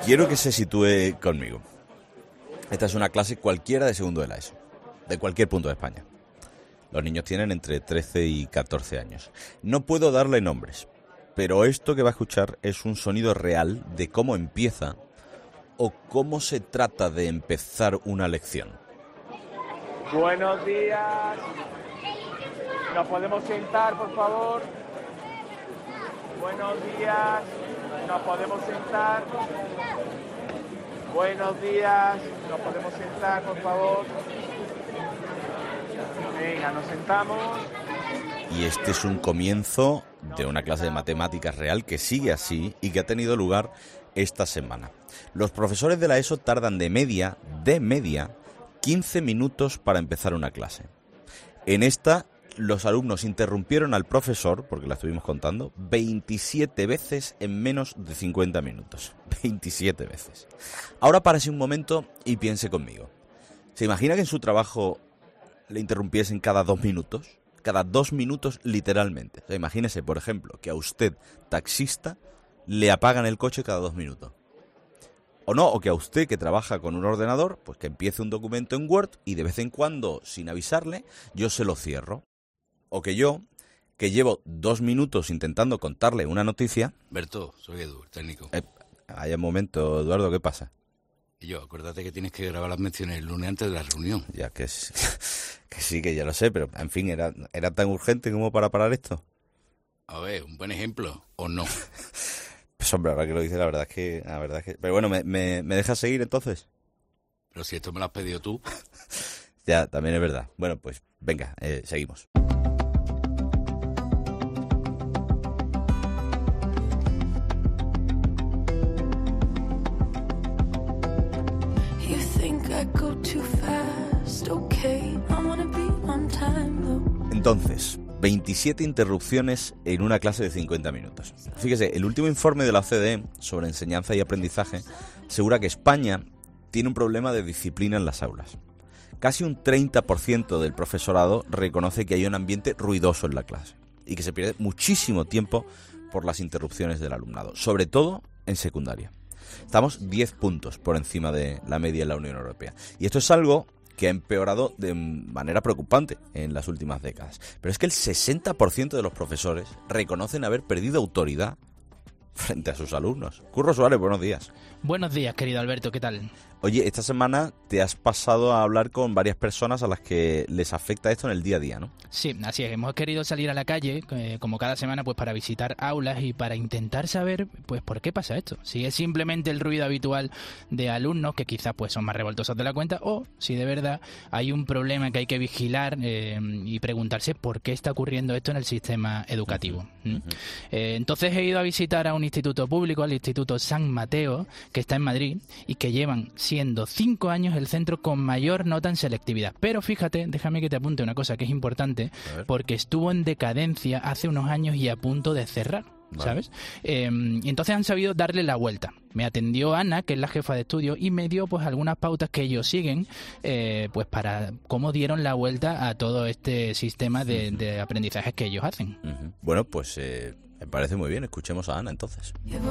Quiero que se sitúe conmigo. Esta es una clase cualquiera de segundo de la ESO, de cualquier punto de España. Los niños tienen entre 13 y 14 años. No puedo darle nombres, pero esto que va a escuchar es un sonido real de cómo empieza o cómo se trata de empezar una lección. Buenos días. ¿Nos podemos sentar, por favor? Buenos días. ¿Nos podemos sentar? Buenos días. ¿Nos podemos sentar, por favor? Venga, nos sentamos. Y este es un comienzo de una clase de matemáticas real que sigue así y que ha tenido lugar esta semana. Los profesores de la ESO tardan de media, 15 minutos para empezar una clase. En esta, los alumnos interrumpieron al profesor, porque la estuvimos contando, 27 veces en menos de 50 minutos. 27 veces. Ahora párese un momento y piense conmigo. ¿Se imagina que en su trabajo le interrumpiesen cada 2 minutos? Cada 2 minutos literalmente. O sea, imagínese, por ejemplo, que a usted, taxista, le apagan el coche cada 2 minutos. O no, o que a usted que trabaja con un ordenador, pues que empiece un documento en Word y de vez en cuando, sin avisarle, yo se lo cierro. O que yo, que llevo 2 minutos intentando contarle una noticia... Berto, soy Edu, el técnico. Hay un momento, Eduardo, ¿qué pasa? Y yo, acuérdate que tienes que grabar las menciones el lunes antes de la reunión. Ya que sí, que ya lo sé, pero en fin, ¿era tan urgente como para parar esto? A ver, un buen ejemplo, ¿o no? Pues hombre, ahora que lo dices, la verdad es que... Pero bueno, ¿me dejas seguir entonces? Pero si esto me lo has pedido tú. Ya, también es verdad. Bueno, pues venga, seguimos. Entonces, 27 interrupciones en una clase de 50 minutos. Fíjese, el último informe de la OCDE sobre enseñanza y aprendizaje asegura que España tiene un problema de disciplina en las aulas. Casi un 30% del profesorado reconoce que hay un ambiente ruidoso en la clase y que se pierde muchísimo tiempo por las interrupciones del alumnado, sobre todo en secundaria. Estamos 10 puntos por encima de la media en la Unión Europea. Y esto es algo que ha empeorado de manera preocupante en las últimas décadas. Pero es que el 60% de los profesores reconocen haber perdido autoridad frente a sus alumnos. Curro Suárez, buenos días. Buenos días, querido Alberto, ¿qué tal? Oye, esta semana te has pasado a hablar con varias personas a las que les afecta esto en el día a día, ¿no? Sí, así es. Hemos querido salir a la calle, como cada semana, pues para visitar aulas y para intentar saber, pues, por qué pasa esto. Si es simplemente el ruido habitual de alumnos que quizás pues son más revoltosos de la cuenta, o si de verdad hay un problema que hay que vigilar y preguntarse por qué está ocurriendo esto en el sistema educativo. Entonces he ido a visitar a un instituto público, al Instituto San Mateo, que está en Madrid y que llevan siendo 5 años el centro con mayor nota en selectividad. Pero fíjate, déjame que te apunte una cosa que es importante, porque estuvo en decadencia hace unos años y a punto de cerrar, ¿sabes? Y entonces han sabido darle la vuelta. Me atendió Ana, que es la jefa de estudio, y me dio pues algunas pautas que ellos siguen, pues para cómo dieron la vuelta a todo este sistema de aprendizajes que ellos hacen. Bueno, pues... me parece muy bien, escuchemos a Ana entonces.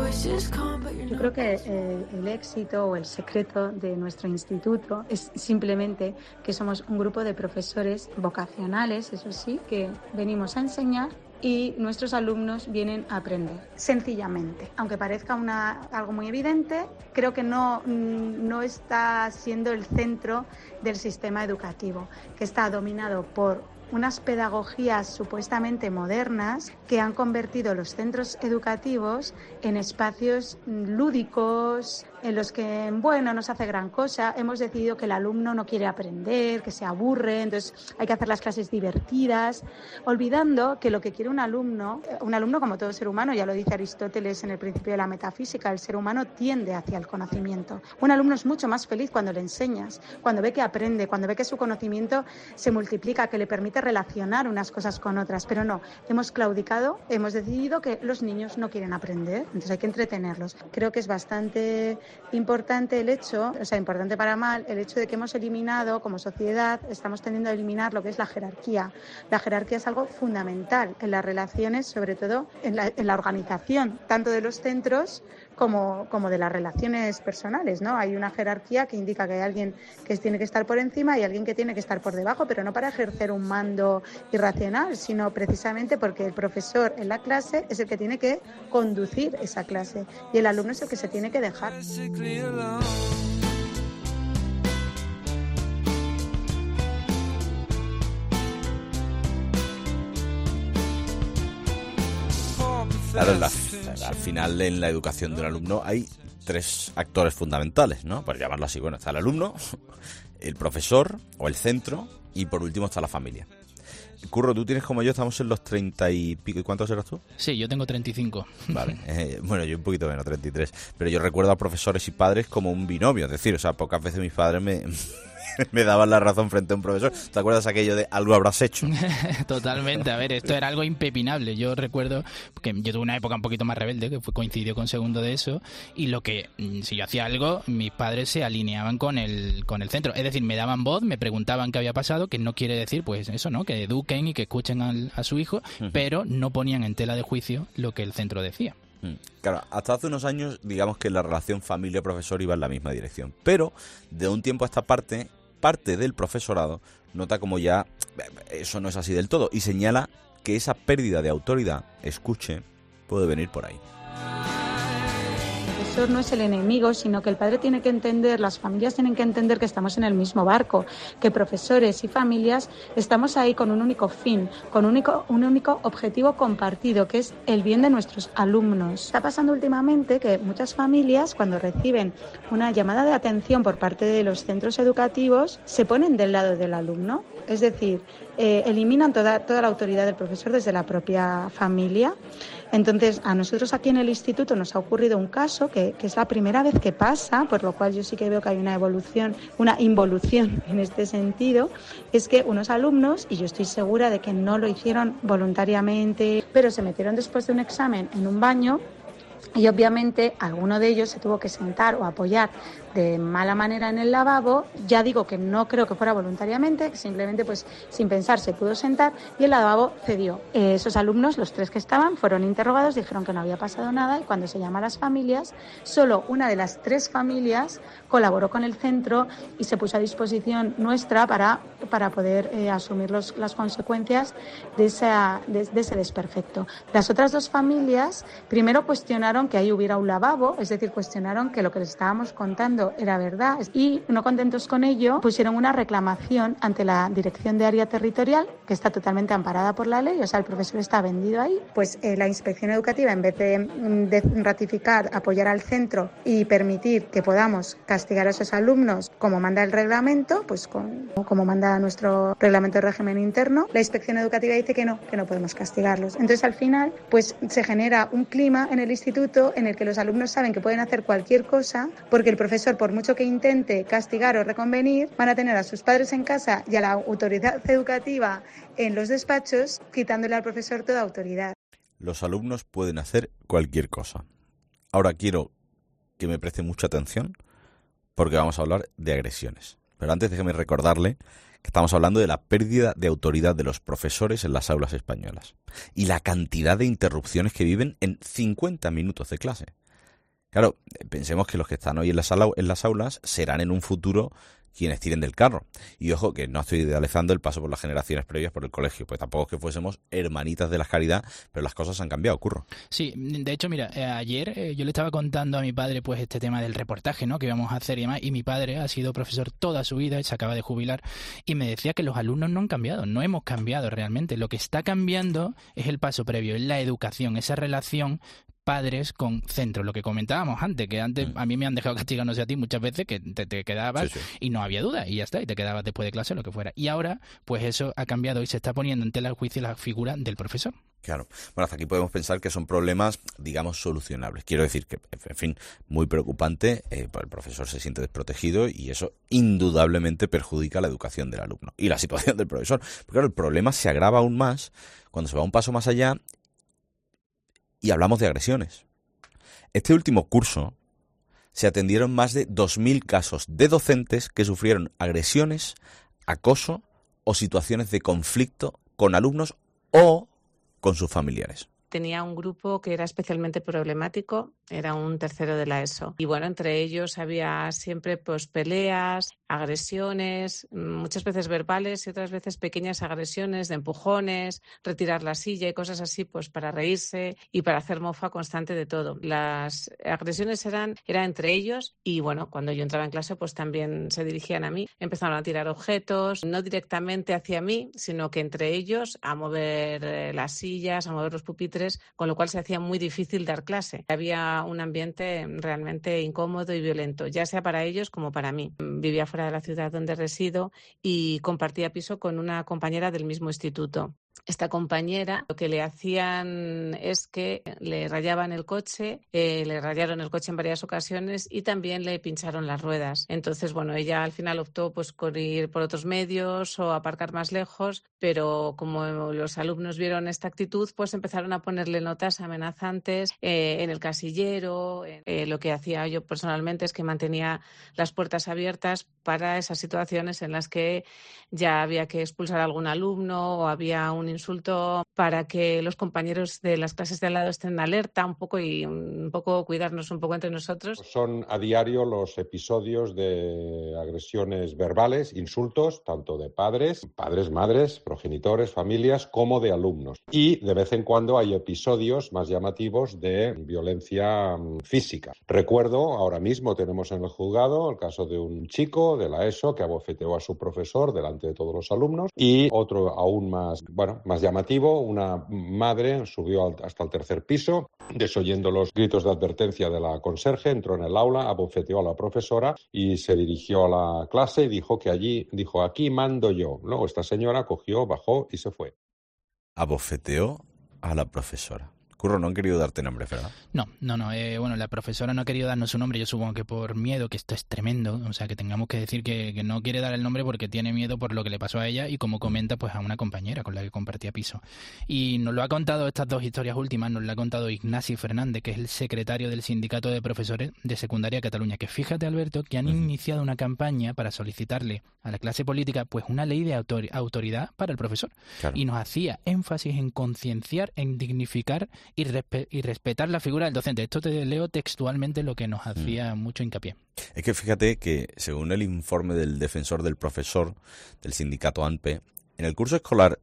Yo creo que el éxito o el secreto de nuestro instituto es simplemente que somos un grupo de profesores vocacionales, eso sí, que venimos a enseñar y nuestros alumnos vienen a aprender, sencillamente. Aunque parezca algo muy evidente, creo que no está siendo el centro del sistema educativo, que está dominado por unas pedagogías supuestamente modernas que han convertido los centros educativos en espacios lúdicos, en los que, bueno, no se hace gran cosa. Hemos decidido que el alumno no quiere aprender, que se aburre, entonces hay que hacer las clases divertidas, olvidando que lo que quiere un alumno como todo ser humano, ya lo dice Aristóteles en el principio de la metafísica, el ser humano tiende hacia el conocimiento. Un alumno es mucho más feliz cuando le enseñas, cuando ve que aprende, cuando ve que su conocimiento se multiplica, que le permite permite relacionar unas cosas con otras, pero no, hemos claudicado, hemos decidido que los niños no quieren aprender, entonces hay que entretenerlos. Creo que es bastante importante el hecho, o sea, importante para mal, el hecho de que hemos eliminado, como sociedad, estamos tendiendo a eliminar lo que es la jerarquía. La jerarquía es algo fundamental en las relaciones, sobre todo en la organización, tanto de los centros como de las relaciones personales, ¿no? Hay una jerarquía que indica que hay alguien que tiene que estar por encima y alguien que tiene que estar por debajo, pero no para ejercer un mando irracional, sino precisamente porque el profesor en la clase es el que tiene que conducir esa clase y el alumno es el que se tiene que dejar. Claro, al final en la educación de un alumno hay 3 actores fundamentales, ¿no? Por llamarlo así. Bueno, está el alumno, el profesor o el centro y por último está la familia. Curro, tú tienes como yo, estamos en los 30 y pico. ¿Y cuántos eras tú? Sí, yo tengo 35. Vale, bueno, yo un poquito menos, 33. Pero yo recuerdo a profesores y padres como un binomio. Es decir, o sea, pocas veces mis padres me daban la razón frente a un profesor. ¿Te acuerdas aquello de algo habrás hecho? Totalmente, a ver, esto era algo impepinable. Yo recuerdo que yo tuve una época un poquito más rebelde, que coincidió con segundo de eso, y lo que, si yo hacía algo, mis padres se alineaban con el centro. Es decir, me daban voz, me preguntaban qué había pasado, que no quiere decir, pues eso, ¿no? Que eduquen y que escuchen a su hijo, pero no ponían en tela de juicio lo que el centro decía. Claro, hasta hace unos años, digamos que la relación familia-profesor iba en la misma dirección. Pero, de un tiempo a esta parte del profesorado nota como ya eso no es así del todo y señala que esa pérdida de autoridad, escuche, puede venir por ahí. El profesor no es el enemigo, sino que el padre tiene que entender, las familias tienen que entender que estamos en el mismo barco, que profesores y familias estamos ahí con un único fin, con un único objetivo compartido, que es el bien de nuestros alumnos. Está pasando últimamente que muchas familias, cuando reciben una llamada de atención por parte de los centros educativos, se ponen del lado del alumno, es decir, eliminan toda la autoridad del profesor desde la propia familia. Entonces, a nosotros aquí en el instituto nos ha ocurrido un caso que es la primera vez que pasa, por lo cual yo sí que veo que hay una involución en este sentido, es que unos alumnos, y yo estoy segura de que no lo hicieron voluntariamente, pero se metieron después de un examen en un baño y obviamente alguno de ellos se tuvo que sentar o apoyar de mala manera en el lavabo. Ya digo que no creo que fuera voluntariamente, que simplemente pues sin pensar se pudo sentar y el lavabo cedió. Esos alumnos, los 3 que estaban, fueron interrogados, dijeron que no había pasado nada y cuando se llama a las familias, solo una de las 3 familias colaboró con el centro y se puso a disposición nuestra para poder asumir las consecuencias de ese desperfecto. Las otras 2 familias primero cuestionaron que ahí hubiera un lavabo, es decir, cuestionaron que lo que les estábamos contando era verdad y no contentos con ello pusieron una reclamación ante la Dirección de Área Territorial que está totalmente amparada por la ley, o sea, el profesor está vendido ahí. Pues la inspección educativa, en vez de ratificar, apoyar al centro y permitir que podamos castigar a esos alumnos como manda el reglamento, pues como manda nuestro reglamento de régimen interno, la inspección educativa dice que no podemos castigarlos. Entonces al final pues se genera un clima en el instituto en el que los alumnos saben que pueden hacer cualquier cosa porque el profesor, por mucho que intente castigar o reconvenir, van a tener a sus padres en casa y a la autoridad educativa en los despachos, quitándole al profesor toda autoridad. Los alumnos pueden hacer cualquier cosa. Ahora quiero que me preste mucha atención porque vamos a hablar de agresiones. Pero antes déjeme recordarle que estamos hablando de la pérdida de autoridad de los profesores en las aulas españolas y la cantidad de interrupciones que viven en 50 minutos de clase. Claro, pensemos que los que están hoy en las aulas serán en un futuro quienes tiren del carro. Y ojo, que no estoy idealizando el paso por las generaciones previas por el colegio, pues tampoco es que fuésemos hermanitas de la caridad, pero las cosas han cambiado, Curro. Sí, de hecho, mira, ayer yo le estaba contando a mi padre pues este tema del reportaje, ¿no?, que íbamos a hacer y demás, y mi padre ha sido profesor toda su vida, se acaba de jubilar, y me decía que los alumnos no han cambiado, no hemos cambiado realmente. Lo que está cambiando es el paso previo, es la educación, esa relación padres con centros. Lo que comentábamos antes, que antes a mí me han dejado castigar, no sé a ti, muchas veces que te quedabas y no había duda y ya está, y te quedabas después de clase, lo que fuera. Y ahora, pues eso ha cambiado y se está poniendo en tela de juicio la figura del profesor. Claro. Bueno, hasta aquí podemos pensar que son problemas, digamos, solucionables. Quiero decir que, en fin, muy preocupante, pues el profesor se siente desprotegido y eso indudablemente perjudica la educación del alumno y la situación del profesor. Porque claro, el problema se agrava aún más cuando se va un paso más allá y hablamos de agresiones. Este último curso se atendieron más de 2.000 casos de docentes que sufrieron agresiones, acoso o situaciones de conflicto con alumnos o con sus familiares. Tenía un grupo que era especialmente problemático, era un tercero de la ESO. Y bueno, entre ellos había siempre pues peleas, agresiones, muchas veces verbales y otras veces pequeñas agresiones de empujones, retirar la silla y cosas así, pues para reírse y para hacer mofa constante de todo. Las agresiones eran entre ellos y bueno, cuando yo entraba en clase pues también se dirigían a mí. Empezaron a tirar objetos, no directamente hacia mí, sino que entre ellos a mover las sillas, a mover los pupitres, con lo cual se hacía muy difícil dar clase. Había un ambiente realmente incómodo y violento, ya sea para ellos como para mí. Vivía fuera de la ciudad donde resido y compartía piso con una compañera del mismo instituto. Esta compañera lo que le hacían es que le rayaban el coche, le rayaron el coche en varias ocasiones y también le pincharon las ruedas. Entonces, bueno, ella al final optó pues por ir por otros medios o aparcar más lejos, pero como los alumnos vieron esta actitud, pues empezaron a ponerle notas amenazantes en el casillero. Lo que hacía yo personalmente es que mantenía las puertas abiertas para esas situaciones en las que ya había que expulsar a algún alumno o había un insulto, para que los compañeros de las clases de al lado estén alerta un poco y un poco cuidarnos un poco entre nosotros. Son a diario los episodios de agresiones verbales, insultos, tanto de padres, madres, progenitores, familias, como de alumnos. Y de vez en cuando hay episodios más llamativos de violencia física. Recuerdo, ahora mismo tenemos en el juzgado el caso de un chico de la ESO que abofeteó a su profesor delante de todos los alumnos, y otro aún más llamativo, una madre subió hasta el tercer piso, desoyendo los gritos de advertencia de la conserje, entró en el aula, abofeteó a la profesora y se dirigió a la clase y dijo aquí mando yo. Luego esta señora cogió, bajó y se fue. Abofeteó a la profesora. Curro, no han querido darte nombre, ¿verdad? No. Bueno, la profesora no ha querido darnos su nombre, yo supongo que por miedo, que esto es tremendo, o sea, que tengamos que decir que no quiere dar el nombre porque tiene miedo por lo que le pasó a ella y, como comenta, pues a una compañera con la que compartía piso. Y nos lo ha contado, estas dos historias últimas, nos lo ha contado Ignasi Fernández, que es el secretario del Sindicato de Profesores de Secundaria de Cataluña, que fíjate, Alberto, que han iniciado una campaña para solicitarle a la clase política pues una ley de autoridad para el profesor. Claro. Y nos hacía énfasis en concienciar, en dignificar y respetar la figura del docente. Esto te leo textualmente lo que nos hacía mucho hincapié. Es que fíjate que, según el informe del defensor del profesor del sindicato ANPE, en el curso escolar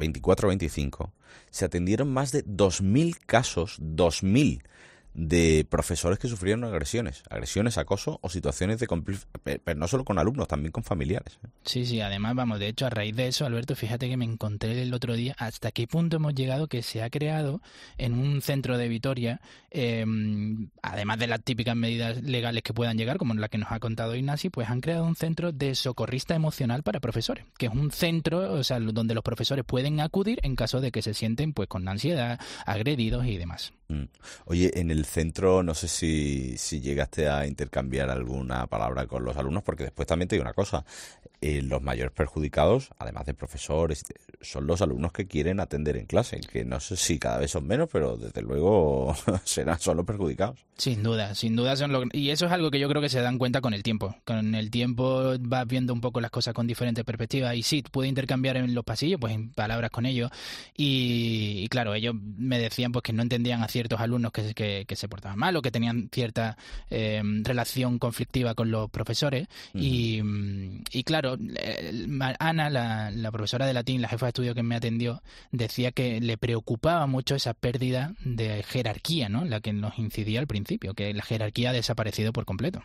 24-25 se atendieron más de 2.000 casos, 2.000, de profesores que sufrieron agresiones, acoso o situaciones de conflicto, pero no solo con alumnos, también con familiares. Sí, además, de hecho, a raíz de eso, Alberto, fíjate que me encontré el otro día hasta qué punto hemos llegado, que se ha creado en un centro de Vitoria, además de las típicas medidas legales que puedan llegar, como la que nos ha contado Ignasi, pues han creado un centro de socorrista emocional para profesores, que es un centro, o sea, donde los profesores pueden acudir en caso de que se sienten pues con ansiedad, agredidos y demás. Oye, en el centro no sé si llegaste a intercambiar alguna palabra con los alumnos, porque después también te digo una cosa, los mayores perjudicados, además de profesores, son los alumnos que quieren atender en clase, que no sé si cada vez son menos, pero desde luego son los perjudicados. Sin duda son y eso es algo que yo creo que se dan cuenta con el tiempo. Con el tiempo vas viendo un poco las cosas con diferentes perspectivas y sí, pude intercambiar en los pasillos, pues en palabras con ellos y claro, ellos me decían pues que no entendían a ciertos alumnos que se portaban mal o que tenían cierta relación conflictiva con los profesores y claro, Ana, la profesora de latín, la jefa de estudio que me atendió, decía que le preocupaba mucho esa pérdida de jerarquía, ¿no? La que nos incidía al principio, que la jerarquía ha desaparecido por completo.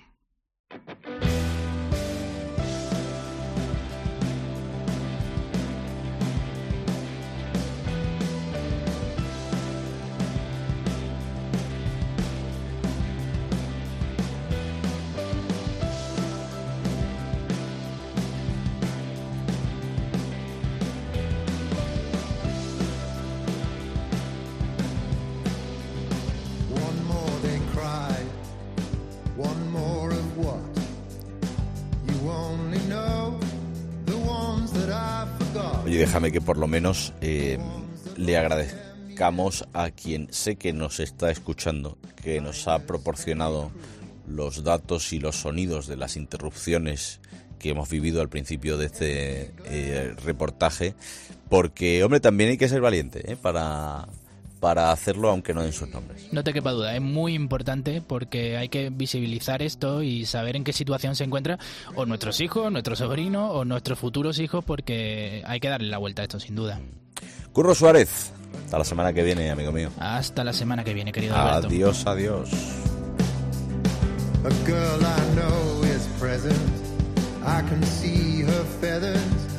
Oye, déjame que por lo menos le agradezcamos a quien sé que nos está escuchando, que nos ha proporcionado los datos y los sonidos de las interrupciones que hemos vivido al principio de este reportaje, porque, hombre, también hay que ser valiente para hacerlo, aunque no den sus nombres. No te quepa duda, es muy importante porque hay que visibilizar esto y saber en qué situación se encuentra o nuestros hijos, nuestros sobrinos o nuestros futuros hijos, porque hay que darle la vuelta a esto, sin duda. Curro Suárez, hasta la semana que viene, amigo mío. Hasta la semana que viene, querido Alberto. Adiós, adiós. A girl I know is present. I can see her feathers